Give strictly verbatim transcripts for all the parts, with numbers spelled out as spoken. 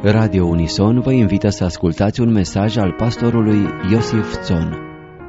Radio Unison vă invită să ascultați un mesaj al pastorului Iosif Țon.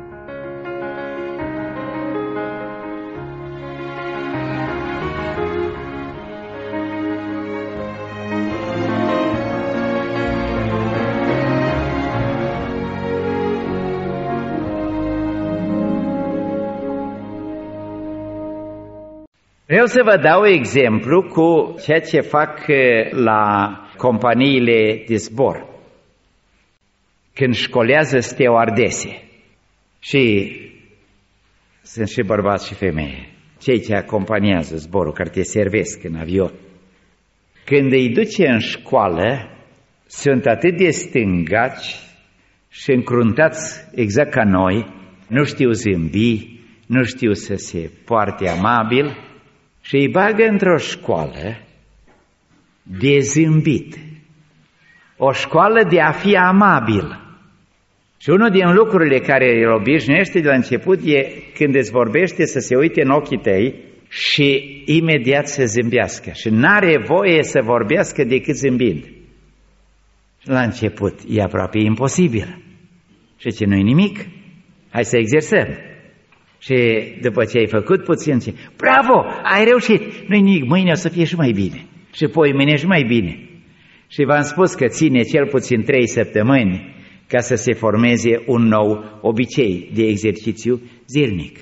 Vreau să vă dau exemplu cu ceea ce fac la companiile de zbor, când școlează stewardese. Și sunt și bărbați și femei, cei ce acompaniază zborul, care te servesc în avion. Când îi duce în școală, sunt atât de stângaci și încruntați exact ca noi, nu știu zâmbi, nu știu să se poarte amabil, și îi bagă într-o școală de zâmbit, o școală de a fi amabil. Și unul din lucrurile care îl obișnuiește de la început e când îți vorbește să se uite în ochii tăi și imediat să zâmbească. Și n-are voie să vorbească decât zâmbind. Și la început e aproape imposibil. Și ce nu-i nimic, hai să exersăm. Și după ce ai făcut puțin, ce, bravo, ai reușit, nu-i nimic, mâine o să fie și mai bine. Și apoi mâine și mai bine. Și v-am spus că ține cel puțin trei săptămâni ca să se formeze un nou obicei de exercițiu zilnic.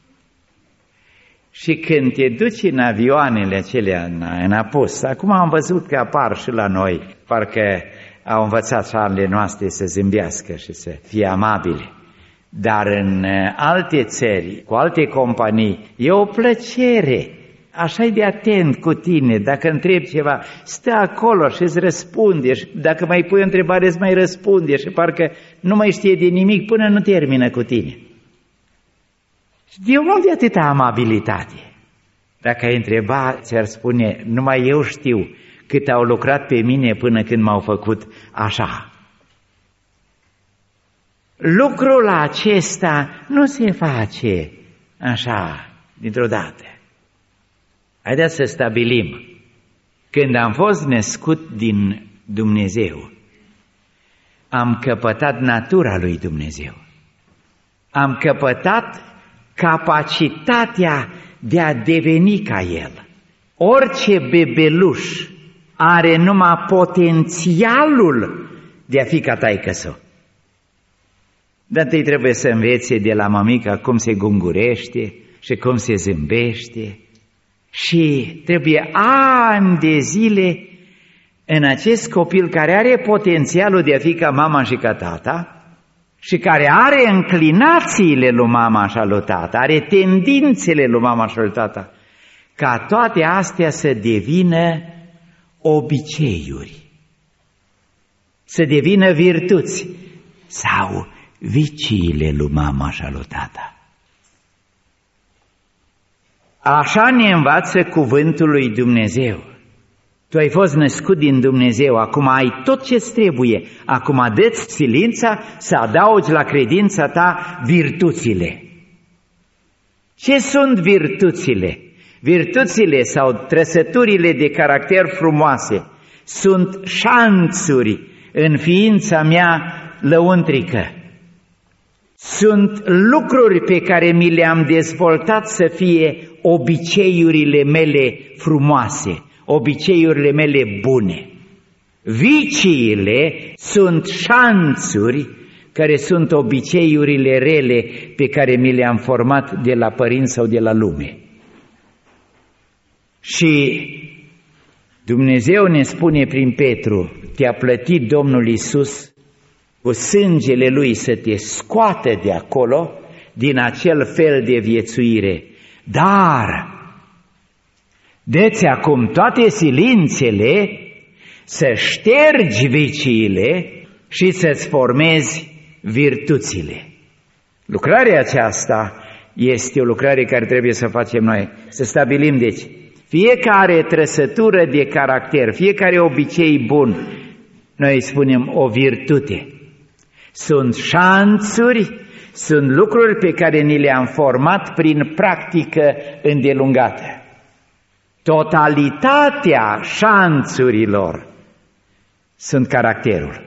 Și când te duci în avioanele acelea în apus, acum am văzut că apar și la noi, parcă au învățat șarele noastre să zâmbească și să fie amabile. Dar în alte țări, cu alte companii, e o plăcere. Așa-i de atent cu tine, dacă întrebi ceva, stă acolo și îți răspunde, și dacă mai pui o întrebare îți mai răspunde și parcă nu mai știe de nimic până nu termină cu tine. Și de unde atâta amabilitate? Dacă ai întreba, ți-ar spune, numai eu știu cât au lucrat pe mine până când m-au făcut așa. Lucrul acesta nu se face așa, dintr-o dată. Haideți să stabilim. Când am fost născut din Dumnezeu, am căpătat natura lui Dumnezeu. Am căpătat capacitatea de a deveni ca El. Orice bebeluș are numai potențialul de a fi ca taică-său. Dar întâi trebuie să învețe de la mămica cum se gungurește și cum se zâmbește. Și trebuie ani de zile în acest copil care are potențialul de a fi ca mama și ca tata și care are înclinațiile lui mama și lui tata, are tendințele lui mama și lui tata, ca toate astea să devină obiceiuri, să devină virtuți sau viciile lui mama și lui tata. Așa ne învață cuvântul lui Dumnezeu. Tu ai fost născut din Dumnezeu, acum ai tot ce-ți trebuie. Acum dă-ți silința să adaugi la credința ta virtuțile. Ce sunt virtuțile? Virtuțile sau trăsăturile de caracter frumoase sunt șanțuri în ființa mea lăuntrică. Sunt lucruri pe care mi le-am dezvoltat să fie obiceiurile mele frumoase, obiceiurile mele bune. Viciile sunt șanțuri care sunt obiceiurile rele pe care mi le-am format de la părinți sau de la lume. Și Dumnezeu ne spune prin Petru, te-a plătit Domnul Iisus cu sângele Lui să te scoată de acolo, din acel fel de viețuire. Dar dă-ți acum toate silințele să ștergi viciile și să-ți formezi virtuțile. Lucrarea aceasta este o lucrare care trebuie să facem noi, să stabilim deci fiecare trăsătură de caracter, fiecare obicei bun, noi spunem o virtute. Sunt șanțuri, sunt lucruri pe care ni le-am format prin practică îndelungată. Totalitatea șanțurilor sunt caracterul.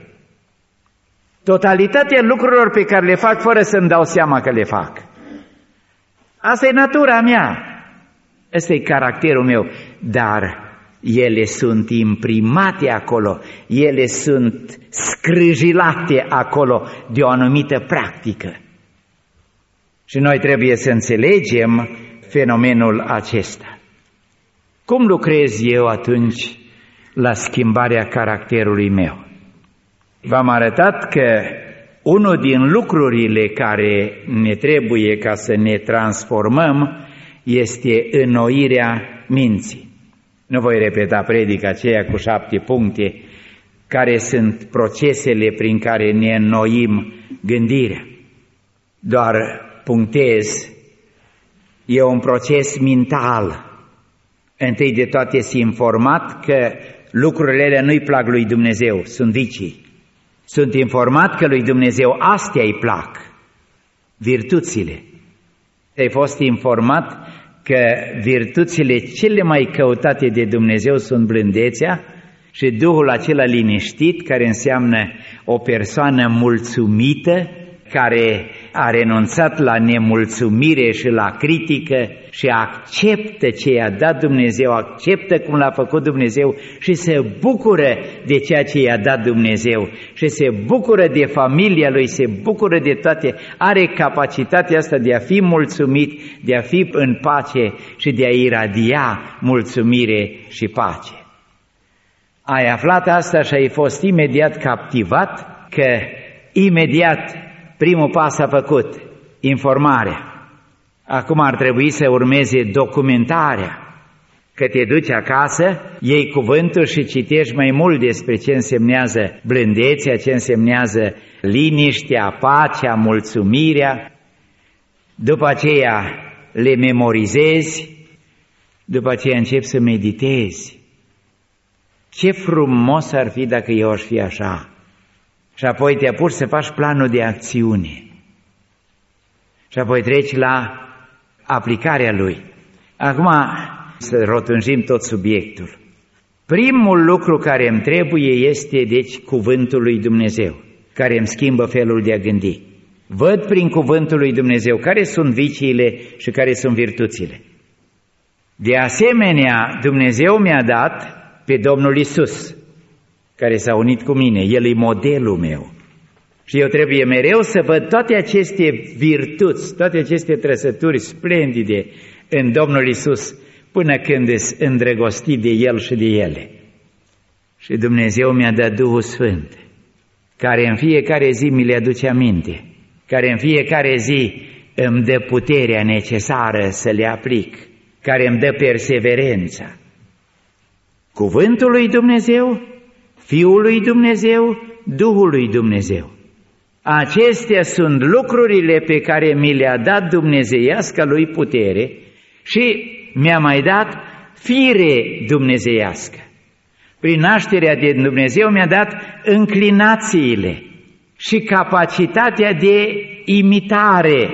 Totalitatea lucrurilor pe care le fac fără să-mi dau seama că le fac. Asta e natura mea. Ăsta e caracterul meu. Dar ele sunt imprimate acolo, ele sunt scrâjilate acolo de o anumită practică. Și noi trebuie să înțelegem fenomenul acesta. Cum lucrez eu atunci la schimbarea caracterului meu? V-am arătat că unul din lucrurile care ne trebuie ca să ne transformăm este înnoirea minții. Nu voi repeta predica aceea cu șapte puncte, care sunt procesele prin care ne înnoim gândirea. Doar punctez, e un proces mental. Întâi de toate s-a informat că lucrurile alea nu-i plac lui Dumnezeu, sunt vicii. Sunt informat că lui Dumnezeu astea îi plac, virtuțile. Ai fost informat că virtuțile cele mai căutate de Dumnezeu sunt blândețea și Duhul acela liniștit, care înseamnă o persoană mulțumită, care a renunțat la nemulțumire și la critică și acceptă ce i-a dat Dumnezeu, acceptă cum l-a făcut Dumnezeu și se bucură de ceea ce i-a dat Dumnezeu și se bucură de familia lui, se bucură de toate, are capacitatea asta de a fi mulțumit, de a fi în pace și de a iradia mulțumire și pace. Ai aflat asta și ai fost imediat captivat că imediat primul pas a făcut, informarea. Acum ar trebui să urmeze documentarea, că te duci acasă, iei cuvântul și citești mai mult despre ce însemnează blândețea, ce însemnează liniștea, pacea, mulțumirea. După aceea le memorizezi, după aceea începi să meditezi. Ce frumos ar fi dacă eu aș fi așa! Și apoi te apuci să faci planul de acțiune. Și apoi treci la aplicarea lui. Acum să rotunjim tot subiectul. Primul lucru care îmi trebuie este, deci, cuvântul lui Dumnezeu, care îmi schimbă felul de a gândi. Văd prin cuvântul lui Dumnezeu care sunt viciile și care sunt virtuțile. De asemenea, Dumnezeu mi-a dat pe Domnul Iisus, care s-a unit cu mine, El e modelul meu. Și eu trebuie mereu să văd toate aceste virtuți, toate aceste trăsături splendide în Domnul Iisus, până când îs îndrăgostit de El și de ele. Și Dumnezeu mi-a dat Duhul Sfânt, care în fiecare zi mi le aduce aminte, care în fiecare zi îmi dă puterea necesară să le aplic, care îmi dă perseverența. Cuvântul lui Dumnezeu, Fiul lui Dumnezeu, Duhul lui Dumnezeu. Acestea sunt lucrurile pe care mi le-a dat dumnezeiasca lui putere și mi-a mai dat fire dumnezeiască. Prin nașterea de Dumnezeu mi-a dat înclinațiile și capacitatea de imitare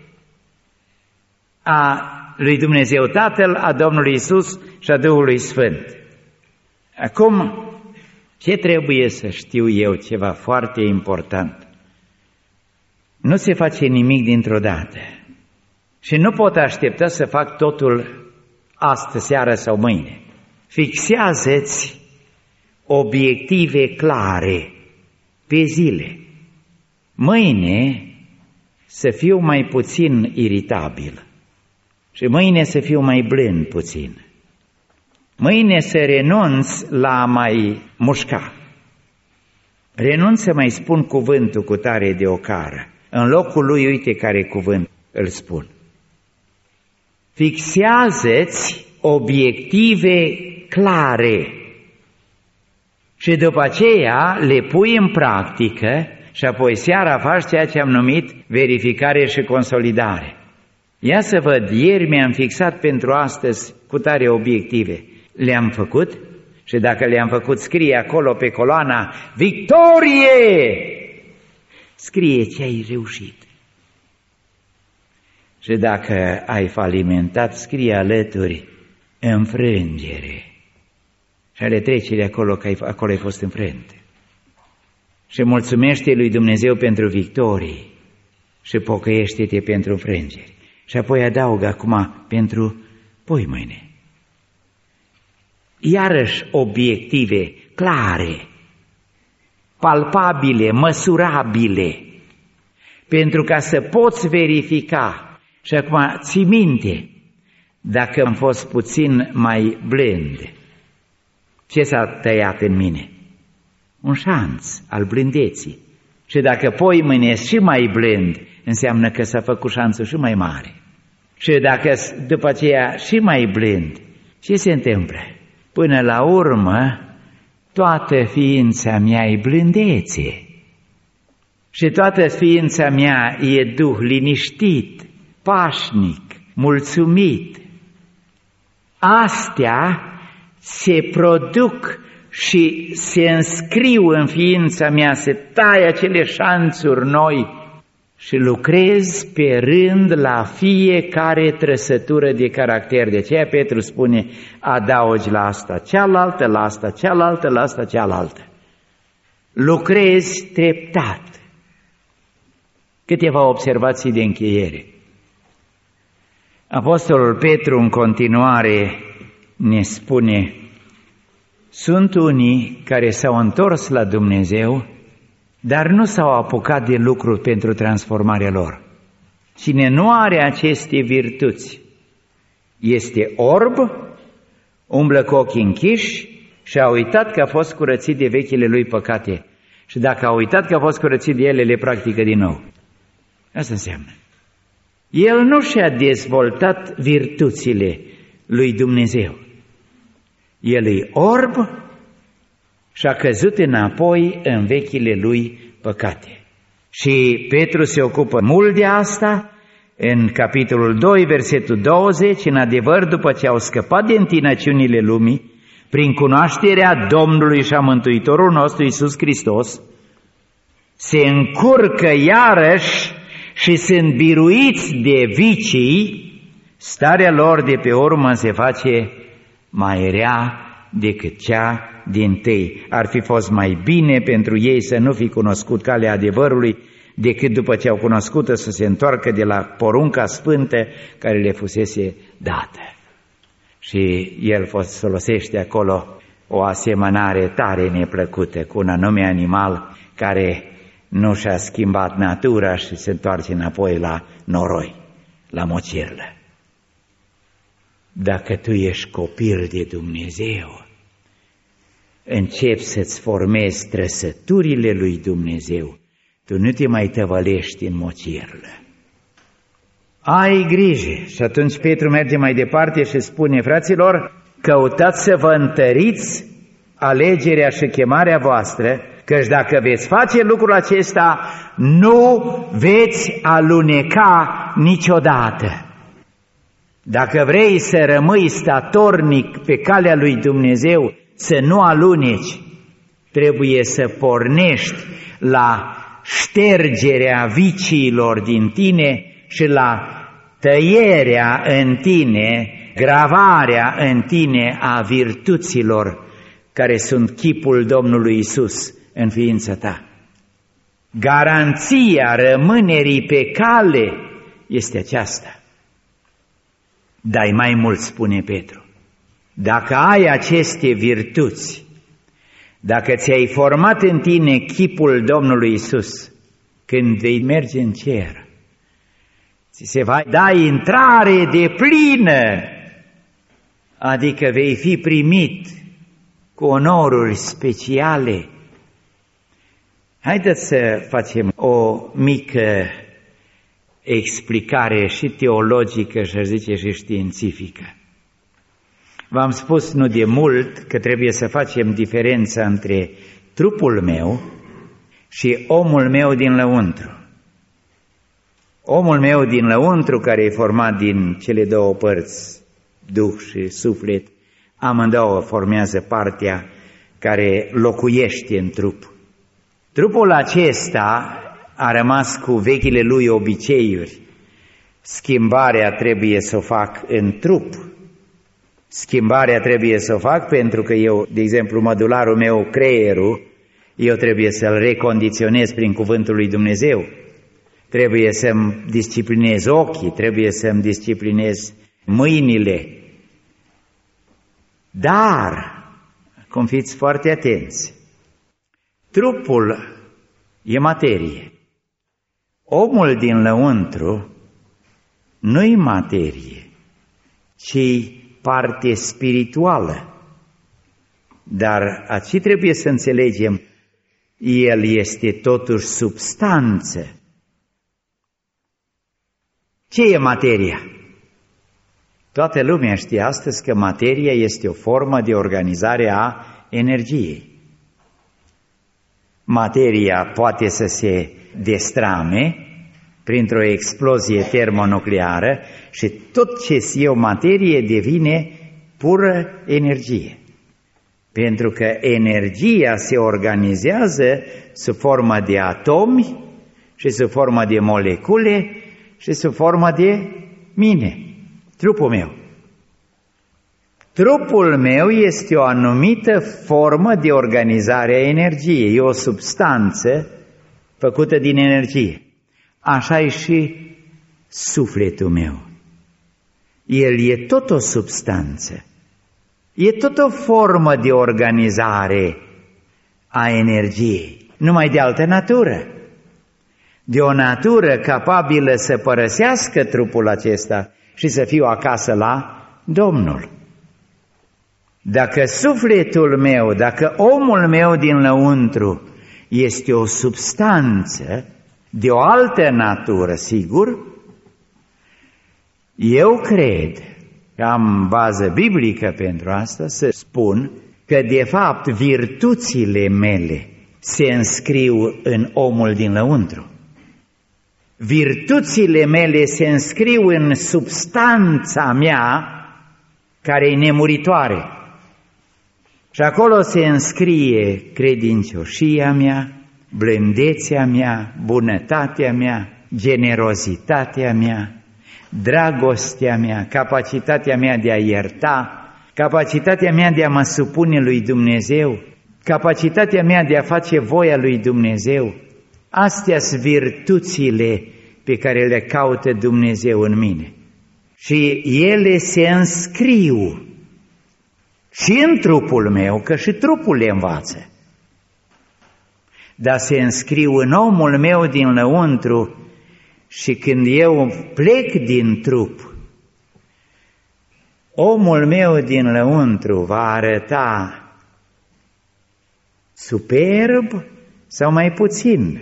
a lui Dumnezeu Tatăl, a Domnului Iisus și a Duhului Sfânt. Acum, ce trebuie să știu eu? Ceva foarte important. Nu se face nimic dintr-o dată și nu pot aștepta să fac totul astă seară sau mâine. Fixează-ți obiective clare pe zile. Mâine să fiu mai puțin iritabil și mâine să fiu mai blând puțin. Mâine să renunț la a mai mușca. Renunț să mai spun cuvântul cu tare de ocară. În locul lui, uite care cuvânt îl spun. Fixează-ți obiective clare și după aceea le pui în practică și apoi seara faci ceea ce am numit verificare și consolidare. Ia să văd, ieri mi-am fixat pentru astăzi cu tare obiective. Le-am făcut? Și dacă le-am făcut, scrie acolo pe coloana victorie! Scrie ce ai reușit. Și dacă ai falimentat, scrie alături înfrângere. Și ale trecerii acolo, că ai, acolo ai fost înfrânt. și mulțumește lui Dumnezeu pentru victorii și pocăiește-te pentru înfrângeri. Și apoi adaugă acum pentru poi mâine. Iarăși obiective clare, palpabile, măsurabile, pentru ca să poți verifica. Și acum ții minte, dacă am fost puțin mai blând, ce s-a tăiat în mine? Un șanț al blândeții. Și dacă poi mâine și mai blând, înseamnă că s-a făcut șanțul și mai mare. Și dacă după aceea și mai blând, ce se întâmplă? Până la urmă, toată ființa mea e blândețe. Și toată ființa mea e duh liniștit, pașnic, mulțumit. Astea se produc și se înscriu în ființa mea, se taie acele șanțuri noi și lucrez pe rând la fiecare trăsătură de caracter. De aceea Petru spune, adaugi la asta cealaltă, la asta cealaltă, la asta cealaltă. Lucrezi treptat. Câteva observații de încheiere. Apostolul Petru în continuare ne spune, sunt unii care s-au întors la Dumnezeu, dar nu s-au apucat de lucruri pentru transformarea lor. Cine nu are aceste virtuți este orb, umblă cu ochii închiși și a uitat că a fost curățit de vechile lui păcate. Și dacă a uitat că a fost curățit de ele, le practică din nou. Asta înseamnă. El nu și-a dezvoltat virtuțile lui Dumnezeu. El e orb și a căzut înapoi în vechile lui păcate. Și Petru se ocupă mult de asta în capitolul doi, versetul douăzeci, în adevăr, după ce au scăpat de întinăciunile lumii, prin cunoașterea Domnului și a Mântuitorul nostru Iisus Hristos, se încurcă iarăși și sunt biruiți de vicii, starea lor de pe urmă se face mai rea decât cea dintâi. Ar fi fost mai bine pentru ei să nu fi cunoscut calea adevărului, decât după ce au cunoscut-o să se întoarcă de la porunca sfântă care le fusese dată. Și el folosește acolo o asemănare tare neplăcută cu un anume animal care nu și-a schimbat natura și se întoarce înapoi la noroi, la mocirlă. Dacă tu ești copil de Dumnezeu, începi să-ți formezi trăsăturile lui Dumnezeu, tu nu te mai tăvălești în mocirlă. Ai grijă! Și atunci Petru merge mai departe și spune, fraților, căutați să vă întăriți alegerea și chemarea voastră, căci dacă veți face lucrul acesta, nu veți aluneca niciodată. Dacă vrei să rămâi statornic pe calea lui Dumnezeu, să nu aluneci, trebuie să pornești la ștergerea viciilor din tine și la tăierea în tine, gravarea în tine a virtuților care sunt chipul Domnului Isus în ființa ta. Garanția rămânerii pe cale este aceasta. Dar mai mult, spune Petru, dacă ai aceste virtuți, dacă ți-ai format în tine chipul Domnului Isus, când vei merge în cer, ți se va da intrare de plină, adică vei fi primit cu onoruri speciale. Haideți să facem o mică explicare și teologică și, aș zice, și științifică. V-am spus nu de mult că trebuie să facem diferența între trupul meu și omul meu din lăuntru. Omul meu din lăuntru, care e format din cele două părți, duh și suflet, amândouă formează partea care locuiește în trup. Trupul acesta a rămas cu vechile lui obiceiuri. Schimbarea trebuie să o fac în trup. Schimbarea trebuie să o fac pentru că eu, de exemplu, mădularul meu, creierul, Eu trebuie să-l recondiționez prin cuvântul lui Dumnezeu. Trebuie să-mi disciplinez ochii, trebuie să-mi disciplinez mâinile. Dar, cum fiți foarte atenți, trupul e materie. Omul din lăuntru nu-i materie, ci parte spirituală. Dar aici trebuie să înțelegem, el este totuși substanță. Ce e materia? Toată lumea știe astăzi că materia este o formă de organizare a energiei. Materia poate să se destrame printr-o explozie termonucleară și tot ce e o materie devine pură energie. Pentru că energia se organizează sub formă de atomi și sub formă de molecule și sub formă de mine, trupul meu. Trupul meu este o anumită formă de organizare a energiei, e o substanță făcută din energie. Așa e și sufletul meu. El e tot o substanță, e tot o formă de organizare a energiei, numai de altă natură. De o natură capabilă să părăsească trupul acesta și să fiu acasă la Domnul. Dacă sufletul meu, dacă omul meu din lăuntru este o substanță de o altă natură, sigur, eu cred că am bază biblică pentru asta să spun că de fapt virtuțile mele se înscriu în omul din lăuntru. Virtuțile mele se înscriu în substanța mea care e nemuritoare. Și acolo se înscrie credincioșia mea, blândețea mea, bunătatea mea, generozitatea mea, dragostea mea, capacitatea mea de a ierta, capacitatea mea de a mă supune lui Dumnezeu, capacitatea mea de a face voia lui Dumnezeu. Astea sunt virtuțile pe care le caută Dumnezeu în mine. Și ele se înscriu și în trupul meu, că și trupul le învață. Dar se înscriu în omul meu din lăuntru și când eu plec din trup, omul meu din lăuntru va arăta superb sau mai puțin.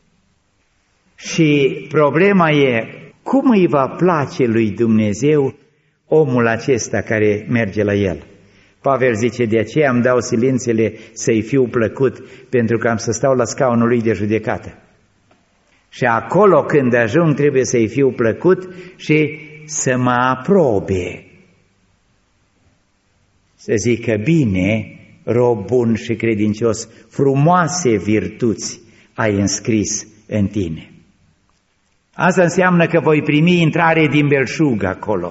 Și problema e cum îi va place lui Dumnezeu omul acesta care merge la el. Pavel zice, de aceea îmi dau silințele să-i fiu plăcut, pentru că am să stau la scaunul lui de judecată. Și acolo când ajung trebuie să-i fiu plăcut și să mă aprobe. Să zică, bine, rob bun și credincios, frumoase virtuți ai înscris în tine. Asta înseamnă că voi primi intrare din belșug acolo.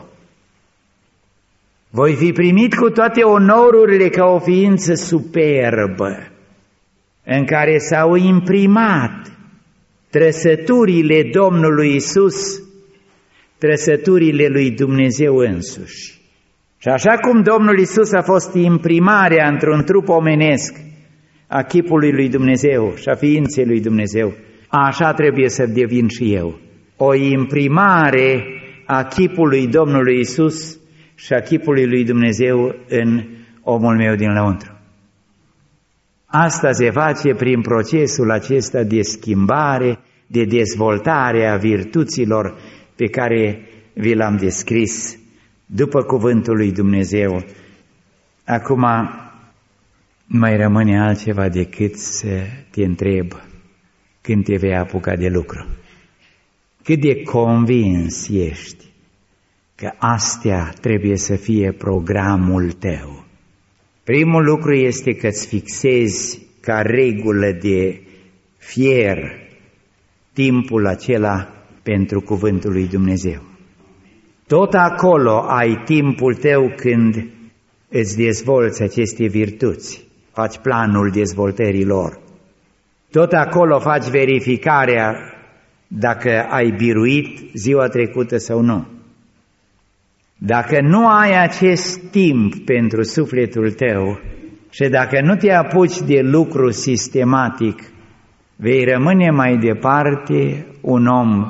Voi fi primit cu toate onorurile ca o ființă superbă, în care s-au imprimat trăsăturile Domnului Iisus, trăsăturile lui Dumnezeu însuși. Și așa cum Domnul Iisus a fost imprimarea într-un trup omenesc a chipului lui Dumnezeu și a ființei lui Dumnezeu, așa trebuie să devin și eu. O imprimare a chipului Domnului Iisus și a chipului lui Dumnezeu în omul meu din lăuntru. Asta se face prin procesul acesta de schimbare, de dezvoltare a virtuților pe care vi l-am descris după cuvântul lui Dumnezeu. Acum mai rămâne altceva decât să te întreb când te vei apuca de lucru. Cât de convins ești că astea trebuie să fie programul tău. Primul lucru este că îți fixezi ca regulă de fier timpul acela pentru cuvântul lui Dumnezeu. Tot acolo ai timpul tău când îți dezvolți aceste virtuți, faci planul dezvoltării lor. Tot acolo faci verificarea dacă ai biruit ziua trecută sau nu. Dacă nu ai acest timp pentru sufletul tău și dacă nu te apuci de lucru sistematic, vei rămâne mai departe un om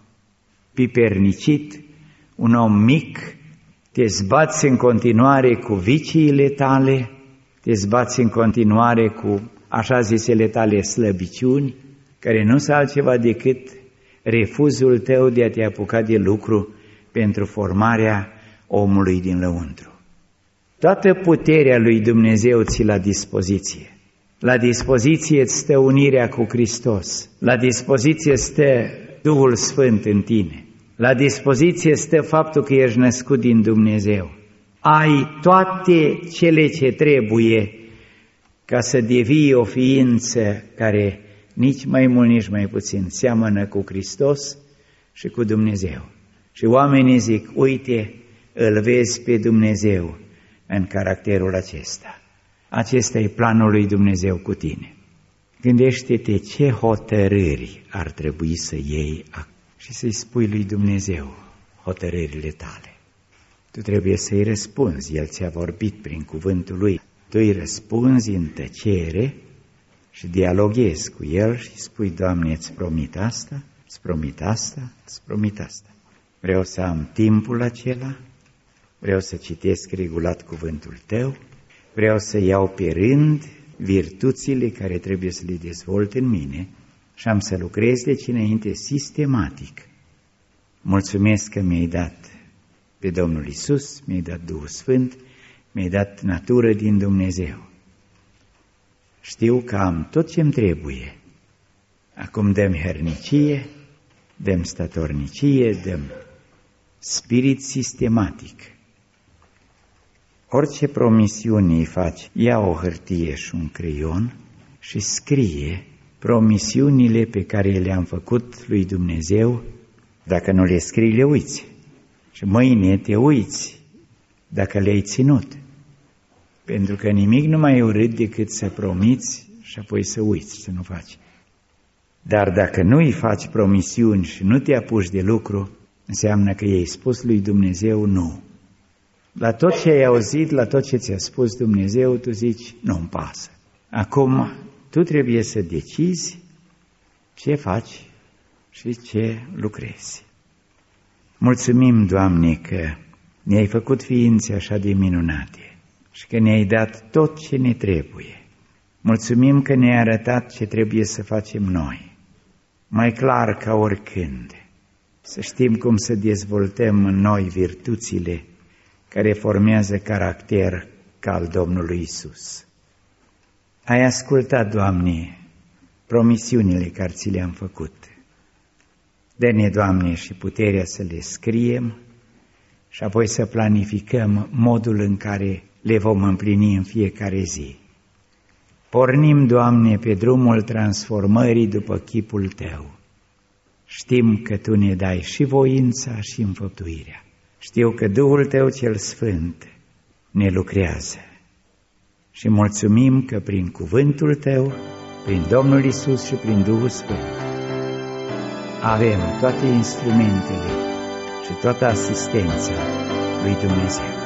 pipernicit, un om mic, te zbați în continuare cu viciile tale, te zbați în continuare cu așa zisele tale slăbiciuni, care nu sunt altceva decât refuzul tău de a te apuca de lucru pentru formarea omului din lăuntru. Toată puterea lui Dumnezeu ți la dispoziție. La dispoziție îți stă unirea cu Hristos. La dispoziție stă Duhul Sfânt în tine. La dispoziție stă faptul că ești născut din Dumnezeu. Ai toate cele ce trebuie ca să devii o ființă care nici mai mult, nici mai puțin seamănă cu Hristos și cu Dumnezeu. Și oamenii zic, uite, îl vezi pe Dumnezeu în caracterul acesta. Acesta e planul lui Dumnezeu cu tine. Gândește-te ce hotărâri ar trebui să iei și să-i spui lui Dumnezeu hotărârile tale. Tu trebuie să-i răspunzi, El ți-a vorbit prin cuvântul Lui. Tu îi răspunzi în tăcere și dialoghezi cu El și spui, Doamne, îți promit asta, îți promit asta, îți promit asta. Vreau să am timpul acela, vreau să citesc regulat cuvântul Tău, vreau să iau pe rând virtuțile care trebuie să le dezvolt în mine și am să lucrez de ce înainte sistematic. Mulțumesc că mi-ai dat pe Domnul Iisus, mi-ai dat Duhul Sfânt, mi-ai dat natură din Dumnezeu. Știu că am tot ce-mi trebuie. Acum dăm hernicie, dăm statornicie, dăm spirit sistematic. Orice promisiune îi faci, ia o hârtie și un creion și scrie promisiunile pe care le-am făcut lui Dumnezeu. Dacă nu le scrii, le uiți. Și mâine te uiți dacă le-ai ținut. Pentru că nimic nu mai e urât decât să promiți și apoi să uiți, să nu faci. Dar dacă nu îi faci promisiuni și nu te apuci de lucru, înseamnă că i-ai spus lui Dumnezeu nu. La tot ce ai auzit, la tot ce ți-a spus Dumnezeu, tu zici, nu-mi pasă. Acum, tu trebuie să decizi ce faci și ce lucrezi. Mulțumim, Doamne, că ne-ai făcut ființe așa de minunate și că ne-ai dat tot ce ne trebuie. Mulțumim că ne-ai arătat ce trebuie să facem noi, mai clar ca oricând, să știm cum să dezvoltăm în noi virtuțile care formează caracter ca al Domnului Iisus. Ai ascultat, Doamne, promisiunile care ți le-am făcut. Dă-ne, Doamne, și puterea să le scriem și apoi să planificăm modul în care le vom împlini în fiecare zi. Pornim, Doamne, pe drumul transformării după chipul Tău. Știm că Tu ne dai și voința și înfăptuirea. Știu că Duhul Tău cel Sfânt ne lucrează și mulțumim că prin cuvântul Tău, prin Domnul Iisus și prin Duhul Sfânt, avem toate instrumentele și toată asistența lui Dumnezeu.